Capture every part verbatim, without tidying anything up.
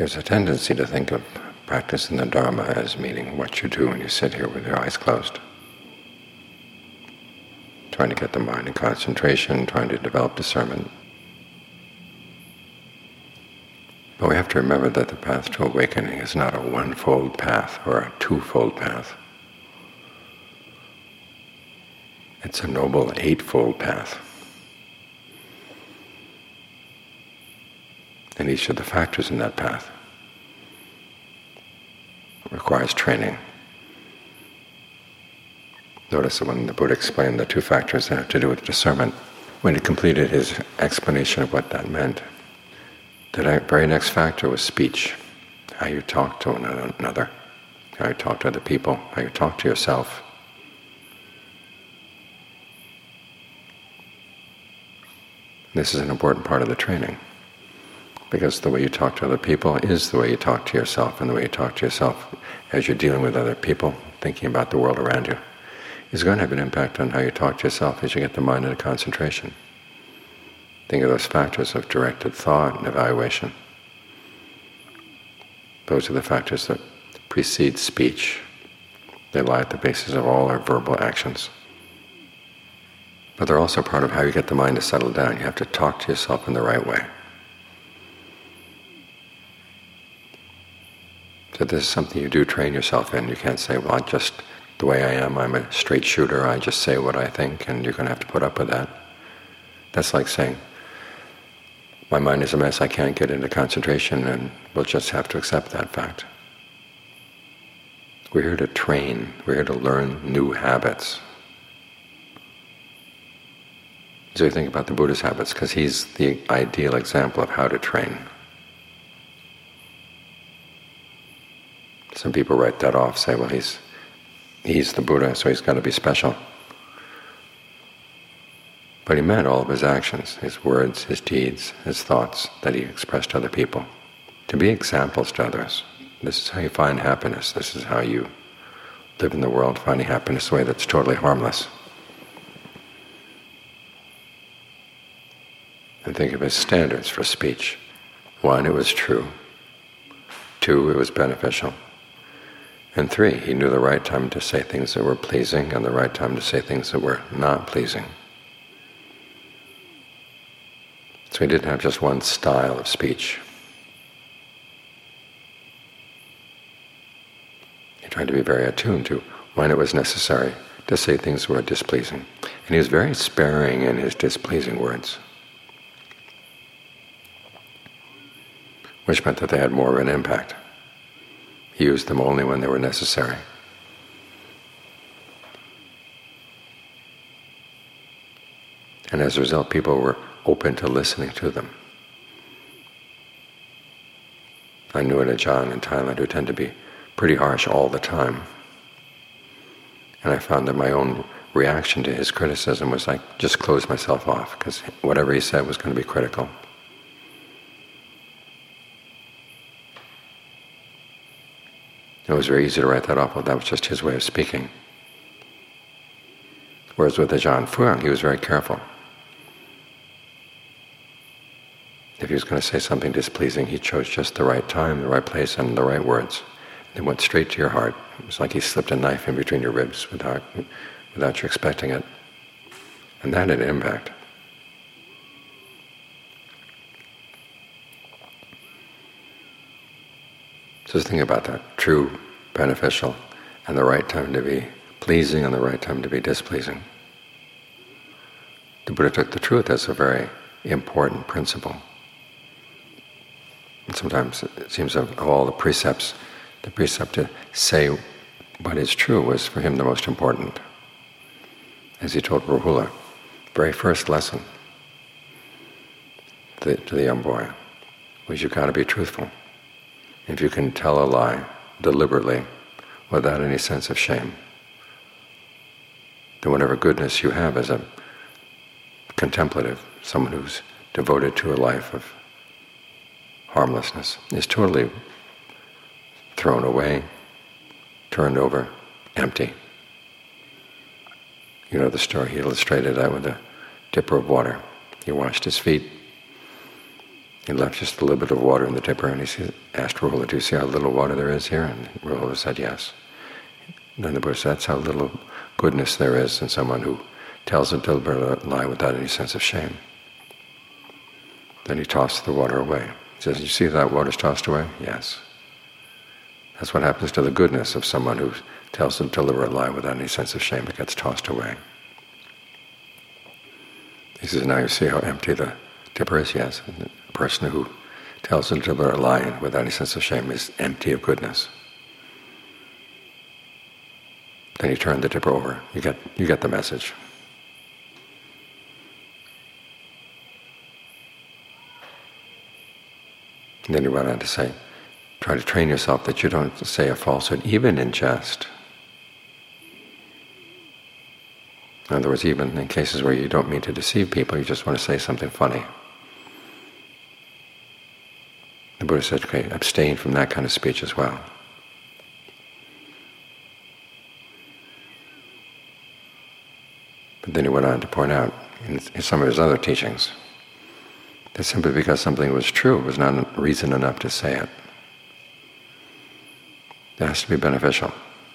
There's a tendency to think of practicing the Dharma as meaning what you do when you sit here with your eyes closed, trying to get the mind in concentration, trying to develop discernment. But we have to remember that the path to awakening is not a one-fold path or a two-fold path. It's a noble eightfold path. And each of the factors in that path requires training. Notice that when the Buddha explained the two factors that have to do with discernment, when he completed his explanation of what that meant, the very next factor was speech, how you talk to one another, how you talk to other people, how you talk to yourself. This is an important part of the training, because the way you talk to other people is the way you talk to yourself, and the way you talk to yourself as you're dealing with other people, thinking about the world around you, is going to have an impact on how you talk to yourself as you get the mind into concentration. Think of those factors of directed thought and evaluation. Those are the factors that precede speech. They lie at the basis of all our verbal actions. But they're also part of how you get the mind to settle down. You have to talk to yourself in the right way. So this is something you do train yourself in. You can't say, well, I'm just the way I am, I'm a straight shooter, I just say what I think, and you're going to have to put up with that. That's like saying, my mind is a mess, I can't get into concentration, and we'll just have to accept that fact. We're here to train, we're here to learn new habits. So you think about the Buddha's habits, because he's the ideal example of how to train. Some people write that off, say, well, he's he's the Buddha, so he's got to be special. But he meant all of his actions, his words, his deeds, his thoughts that he expressed to other people, to be examples to others. This is how you find happiness. This is how you live in the world, finding happiness in a way that's totally harmless. And think of his standards for speech. One, it was true. Two, it was beneficial. And three, he knew the right time to say things that were pleasing and the right time to say things that were not pleasing. So he didn't have just one style of speech. He tried to be very attuned to when it was necessary to say things that were displeasing. And he was very sparing in his displeasing words, which meant that they had more of an impact. He used them only when they were necessary. And as a result, people were open to listening to them. I knew an Ajahn in Thailand who tended to be pretty harsh all the time. And I found that my own reaction to his criticism was like, just close myself off, because whatever he said was going to be critical. It was very easy to write that off. Well, that was just his way of speaking. Whereas with Ajahn Fuang, he was very careful. If he was going to say something displeasing, he chose just the right time, the right place, and the right words. They went straight to your heart. It was like he slipped a knife in between your ribs without, without you expecting it. And that had an impact. So just think about that. True, beneficial, and the right time to be pleasing and the right time to be displeasing. The Buddha took the truth as a very important principle. And sometimes it seems of, of all the precepts, the precept to say what is true was for him the most important. As he told Rahula, very first lesson to the, to the young boy was, you've got to be truthful. If you can tell a lie deliberately, without any sense of shame, then whatever goodness you have as a contemplative, someone who's devoted to a life of harmlessness, is totally thrown away, turned over, empty. You know the story, he illustrated that with a dipper of water. He washed his feet He left just a little bit of water in the dipper, and he said, asked Rahula, "Do you see how little water there is here?" And Rahula said, "Yes." And then the Buddha said, "That's how little goodness there is in someone who tells a deliberate lie without any sense of shame." Then he tossed the water away. He says, "You see how that water's tossed away?" "Yes." That's what happens to the goodness of someone who tells a deliberate lie without any sense of shame. It gets tossed away. He says, "Now you see how empty the dipper is?" "Yes." And the person who tells a deliberate lie without any sense of shame is empty of goodness. Then you turn the dipper over. You get you get the message. And then he went on to say, try to train yourself that you don't say a falsehood, even in jest. In other words, even in cases where you don't mean to deceive people, you just want to say something funny. The Buddha said, okay, abstain from that kind of speech as well. But then he went on to point out in, in some of his other teachings that simply because something was true was not reason enough to say it. It has to be beneficial.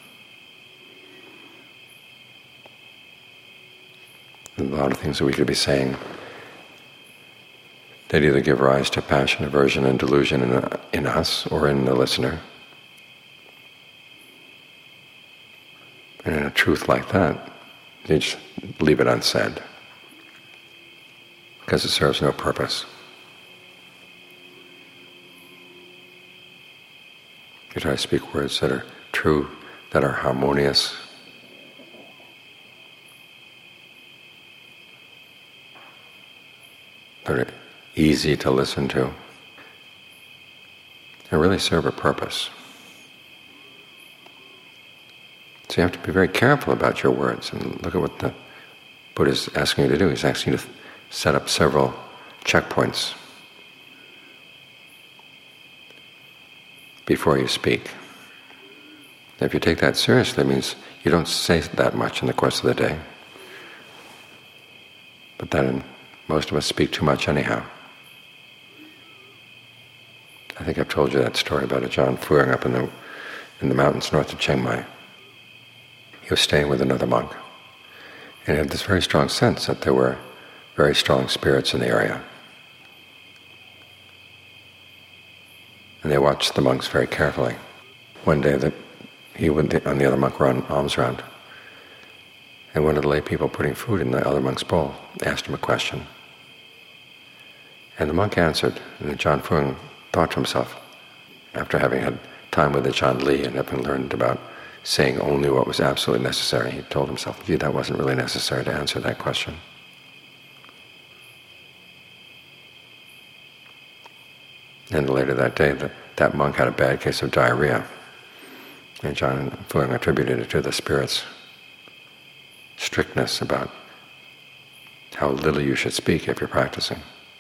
A lot of things that we could be saying that either give rise to passion, aversion, and delusion in, a, in us or in the listener. And in a truth like that, you just leave it unsaid, because it serves no purpose. You try to speak words that are true, that are harmonious, that are easy to listen to, and really serve a purpose. So you have to be very careful about your words, and look at what the Buddha is asking you to do. He's asking you to set up several checkpoints before you speak. If you take that seriously, it means you don't say that much in the course of the day. But then most of us speak too much anyhow. I think I've told you that story about a Ajahn Fuang up in the in the mountains north of Chiang Mai. He was staying with another monk, and he had this very strong sense that there were very strong spirits in the area. And they watched the monks very carefully. One day that he and the, and the other monk were on alms round, and one of the lay people putting food in the other monk's bowl asked him a question. And the monk answered, and Ajahn Fuang thought to himself, after having had time with Ajahn Lee and having learned about saying only what was absolutely necessary, he told himself, gee, that wasn't really necessary to answer that question. And later that day, the, that monk had a bad case of diarrhea. And Ajahn Fuang attributed it to the spirit's strictness about how little you should speak if you're practicing.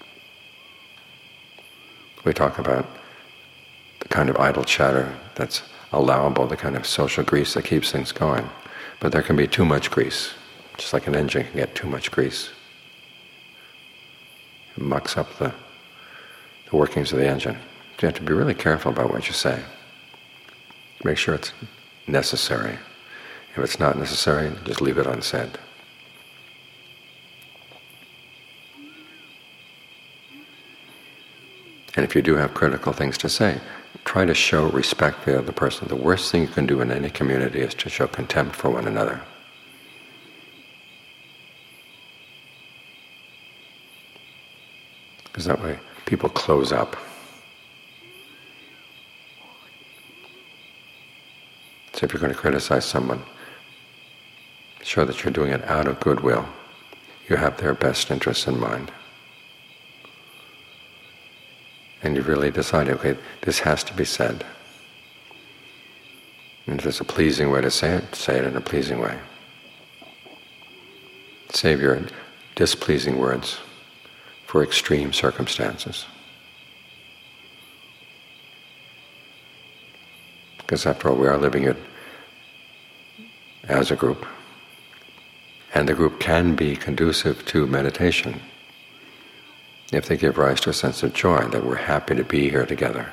We talk about the kind of idle chatter that's allowable, the kind of social grease that keeps things going. But there can be too much grease, just like an engine can get too much grease. It mucks up the, the workings of the engine. You have to be really careful about what you say. Make sure it's necessary. If it's not necessary, just leave it unsaid. And if you do have critical things to say, try to show respect for the other person. The worst thing you can do in any community is to show contempt for one another. Because that way people close up. So if you're going to criticize someone, show that you're doing it out of goodwill. You have their best interests in mind. And you really decide, okay, this has to be said. And if there's a pleasing way to say it, say it in a pleasing way. Save your displeasing words for extreme circumstances. Because after all, we are living it as a group. And the group can be conducive to meditation. if they give rise to a sense of joy, that we're happy to be here together.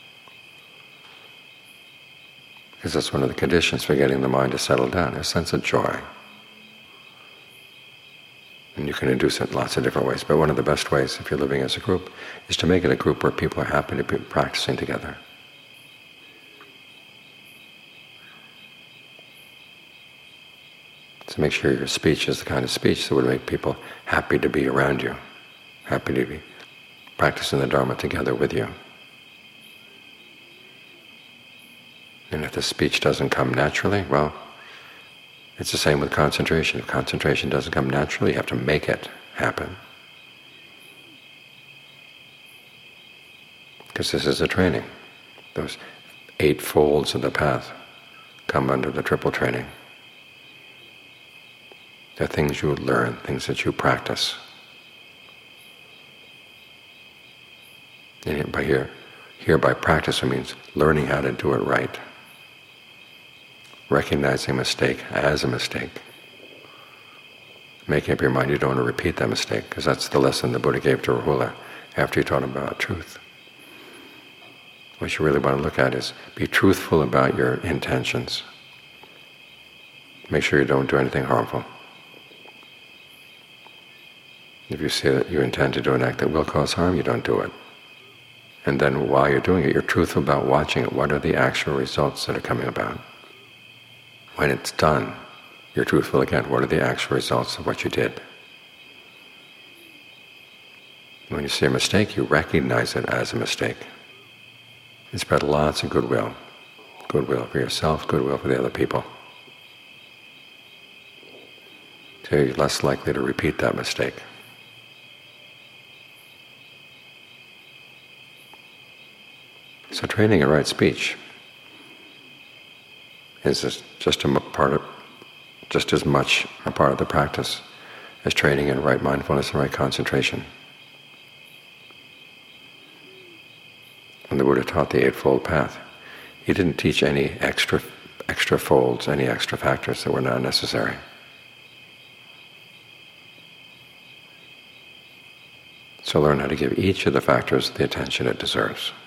Because that's one of the conditions for getting the mind to settle down, a sense of joy. And you can induce it in lots of different ways, but one of the best ways, if you're living as a group, is to make it a group where people are happy to be practicing together. So make sure your speech is the kind of speech that would make people happy to be around you, happy to be practicing the Dharma together with you. And if the speech doesn't come naturally, well, it's the same with concentration. If concentration doesn't come naturally, you have to make it happen. Because this is a training. Those eight folds of the path come under the triple training. They're things you learn, things that you practice. And by here, here by practice it means learning how to do it right. Recognizing a mistake as a mistake. Making up your mind you don't want to repeat that mistake, because that's the lesson the Buddha gave to Rahula after he taught him about truth. What you really want to look at is be truthful about your intentions. Make sure you don't do anything harmful. If you see that you intend to do an act that will cause harm, you don't do it. And then while you're doing it, you're truthful about watching it. What are the actual results that are coming about? When it's done, you're truthful again. What are the actual results of what you did? When you see a mistake, you recognize it as a mistake. And spread lots of goodwill. Goodwill for yourself, goodwill for the other people. So you're less likely to repeat that mistake. So training in right speech is just a part of, just as much a part of the practice as training in right mindfulness and right concentration. When the Buddha taught the Eightfold Path, he didn't teach any extra extra folds, any extra factors that were not necessary. So learn how to give each of the factors the attention it deserves.